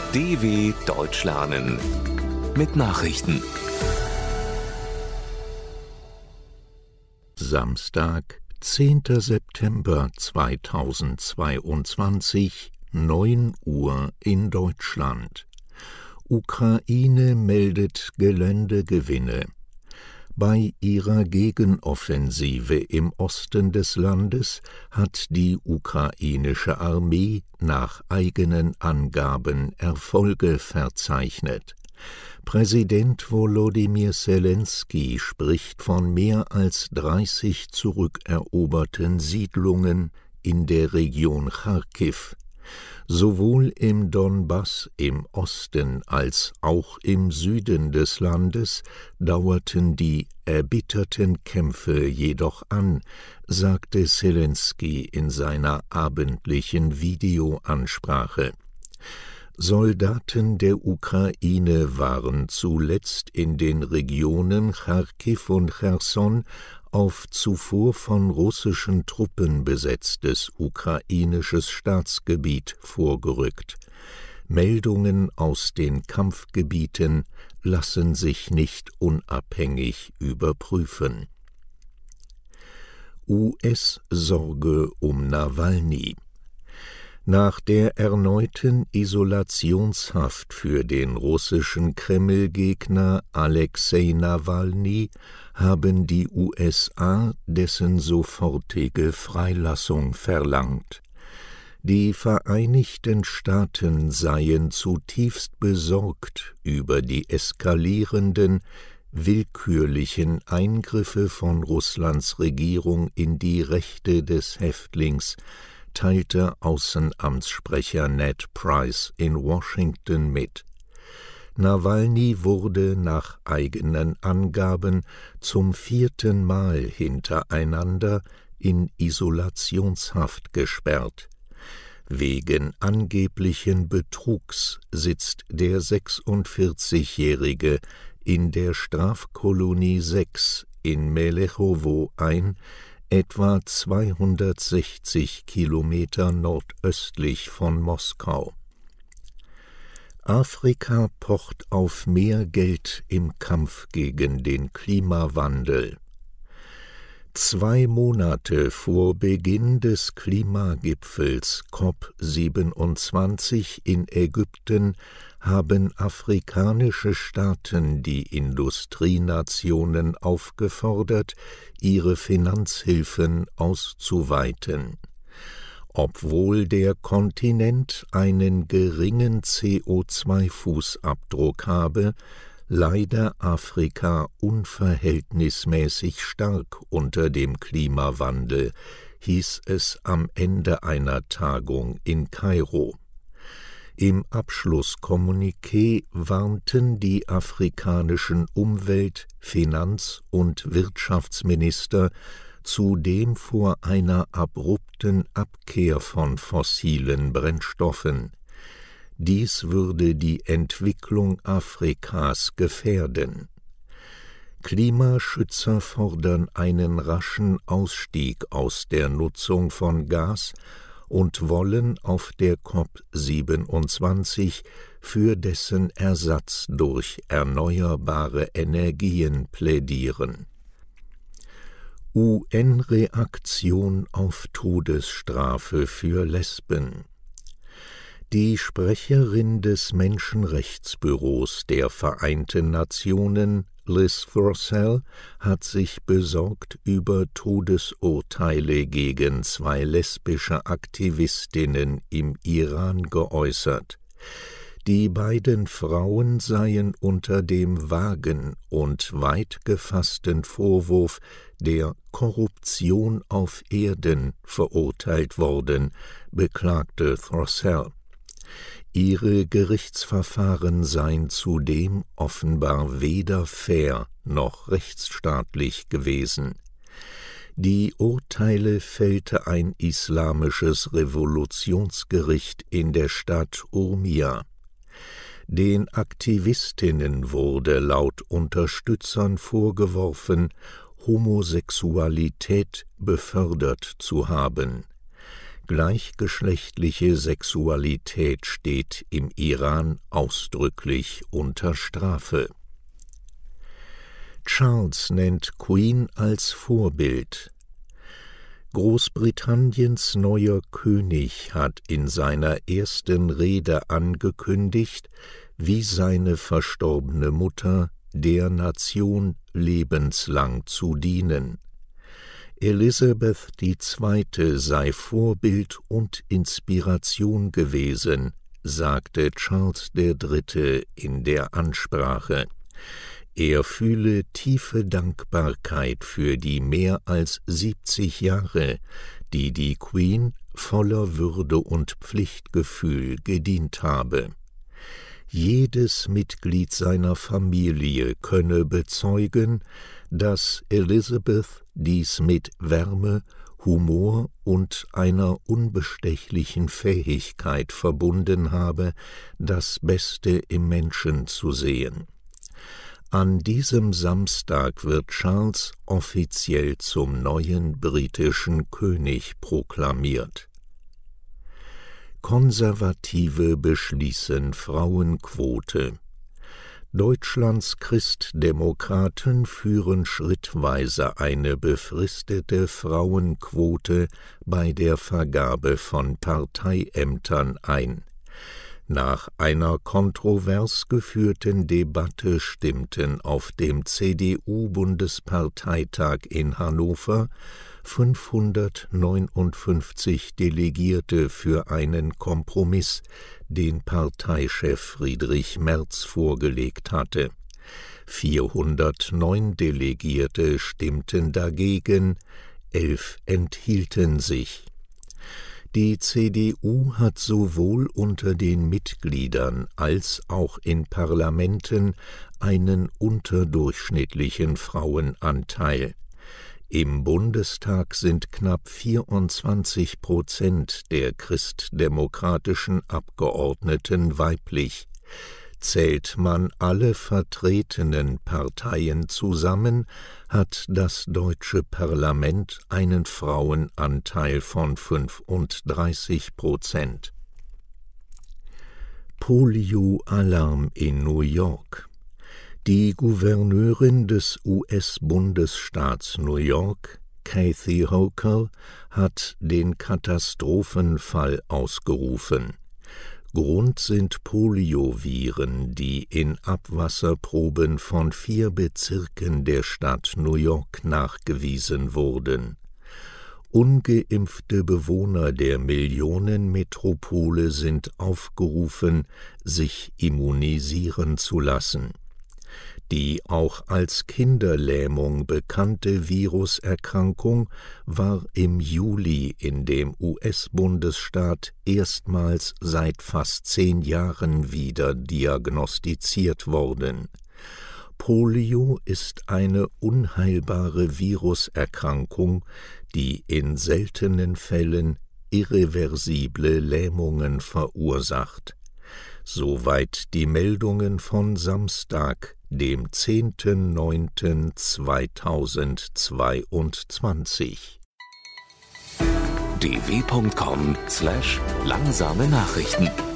DW Deutsch lernen mit Nachrichten. Samstag, 10. September 2022, 9 Uhr in Deutschland. Ukraine meldet Geländegewinne. Bei ihrer Gegenoffensive im Osten des Landes hat die ukrainische Armee nach eigenen Angaben Erfolge verzeichnet. Präsident Volodymyr Selenskyj spricht von mehr als 30 zurückeroberten Siedlungen in der Region Charkiw. Sowohl im Donbass im Osten als auch im Süden des Landes dauerten die erbitterten Kämpfe jedoch an, sagte Selenskyj in seiner abendlichen Videoansprache. Soldaten der Ukraine waren zuletzt in den Regionen Charkiw und Cherson auf zuvor von russischen Truppen besetztes ukrainisches Staatsgebiet vorgerückt. Meldungen aus den Kampfgebieten lassen sich nicht unabhängig überprüfen. US-Sorge um Nawalny. Nach der erneuten Isolationshaft für den russischen Kreml-Gegner Alexei Nawalny haben die USA dessen sofortige Freilassung verlangt. Die Vereinigten Staaten seien zutiefst besorgt über die eskalierenden, willkürlichen Eingriffe von Russlands Regierung in die Rechte des Häftlings, teilte Außenamtssprecher Ned Price in Washington mit. Nawalny wurde nach eigenen Angaben zum 4. Mal hintereinander in Isolationshaft gesperrt. Wegen angeblichen Betrugs sitzt der 46-Jährige in der Strafkolonie 6 in Melechowo ein, etwa 260 Kilometer nordöstlich von Moskau. Afrika pocht auf mehr Geld im Kampf gegen den Klimawandel. 2 Monate vor Beginn des Klimagipfels COP27 in Ägypten haben afrikanische Staaten die Industrienationen aufgefordert, ihre Finanzhilfen auszuweiten. Obwohl der Kontinent einen geringen CO2-Fußabdruck habe, leide Afrika unverhältnismäßig stark unter dem Klimawandel, hieß es am Ende einer Tagung in Kairo. Im Abschlusskommuniqué warnten die afrikanischen Umwelt-, Finanz- und Wirtschaftsminister zudem vor einer abrupten Abkehr von fossilen Brennstoffen. Dies würde die Entwicklung Afrikas gefährden. Klimaschützer fordern einen raschen Ausstieg aus der Nutzung von Gas und wollen auf der COP27 für dessen Ersatz durch erneuerbare Energien plädieren. UN-Reaktion auf Todesstrafe für Lesben. Die Sprecherin des Menschenrechtsbüros der Vereinten Nationen, Liz Throssell, hat sich besorgt über Todesurteile gegen 2 lesbische Aktivistinnen im Iran geäußert. Die beiden Frauen seien unter dem vagen und weit gefassten Vorwurf der Korruption auf Erden verurteilt worden, beklagte Throssell. Ihre Gerichtsverfahren seien zudem offenbar weder fair noch rechtsstaatlich gewesen. Die Urteile fällte ein islamisches Revolutionsgericht in der Stadt Urmia. Den Aktivistinnen wurde laut Unterstützern vorgeworfen, Homosexualität befördert zu haben. Gleichgeschlechtliche Sexualität steht im Iran ausdrücklich unter Strafe. Charles nennt Queen als Vorbild. Großbritanniens neuer König hat in seiner ersten Rede angekündigt, wie seine verstorbene Mutter der Nation lebenslang zu dienen. Elisabeth II. Sei Vorbild und Inspiration gewesen, sagte Charles III. In der Ansprache. Er fühle tiefe Dankbarkeit für die mehr als 70 Jahre, die die Queen voller Würde und Pflichtgefühl gedient habe. Jedes Mitglied seiner Familie könne bezeugen, dass Elisabeth dies mit Wärme, Humor und einer unbestechlichen Fähigkeit verbunden habe, das Beste im Menschen zu sehen. An diesem Samstag wird Charles offiziell zum neuen britischen König proklamiert. Konservative beschließen Frauenquote. Deutschlands Christdemokraten führen schrittweise eine befristete Frauenquote bei der Vergabe von Parteiämtern ein. Nach einer kontrovers geführten Debatte stimmten auf dem CDU-Bundesparteitag in Hannover 559 Delegierte für einen Kompromiss, den Parteichef Friedrich Merz vorgelegt hatte. 409 Delegierte stimmten dagegen, 11 enthielten sich. Die CDU hat sowohl unter den Mitgliedern als auch in Parlamenten einen unterdurchschnittlichen Frauenanteil. Im Bundestag sind knapp 24% der christdemokratischen Abgeordneten weiblich. Zählt man alle vertretenen Parteien zusammen, hat das deutsche Parlament einen Frauenanteil von 35%. Polio-Alarm in New York. Die Gouverneurin des US-Bundesstaats New York, Kathy Hochul, hat den Katastrophenfall ausgerufen. Grund sind Polioviren, die in Abwasserproben von 4 Bezirken der Stadt New York nachgewiesen wurden. Ungeimpfte Bewohner der Millionenmetropole sind aufgerufen, sich immunisieren zu lassen. Die auch als Kinderlähmung bekannte Viruserkrankung war im Juli in dem US-Bundesstaat erstmals seit fast 10 Jahren wieder diagnostiziert worden. Polio ist eine unheilbare Viruserkrankung, die in seltenen Fällen irreversible Lähmungen verursacht. Soweit die Meldungen von Samstag, dem 10.09.2022. dw.com/langsame Nachrichten